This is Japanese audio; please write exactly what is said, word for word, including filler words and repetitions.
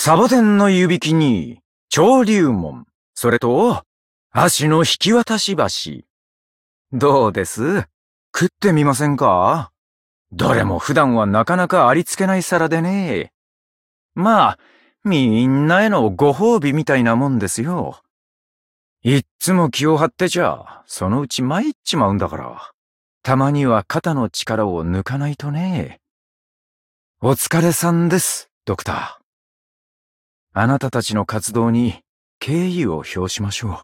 サボテンの湯引きに、潮流門、それと、足の引き渡し橋。どうです？食ってみませんか？どれも普段はなかなかありつけない皿でね。まあ、みんなへのご褒美みたいなもんですよ。いっつも気を張ってちゃ、そのうち参っちまうんだから。たまには肩の力を抜かないとね。お疲れさんです、ドクター。あなたたちの活動に敬意を表しましょう。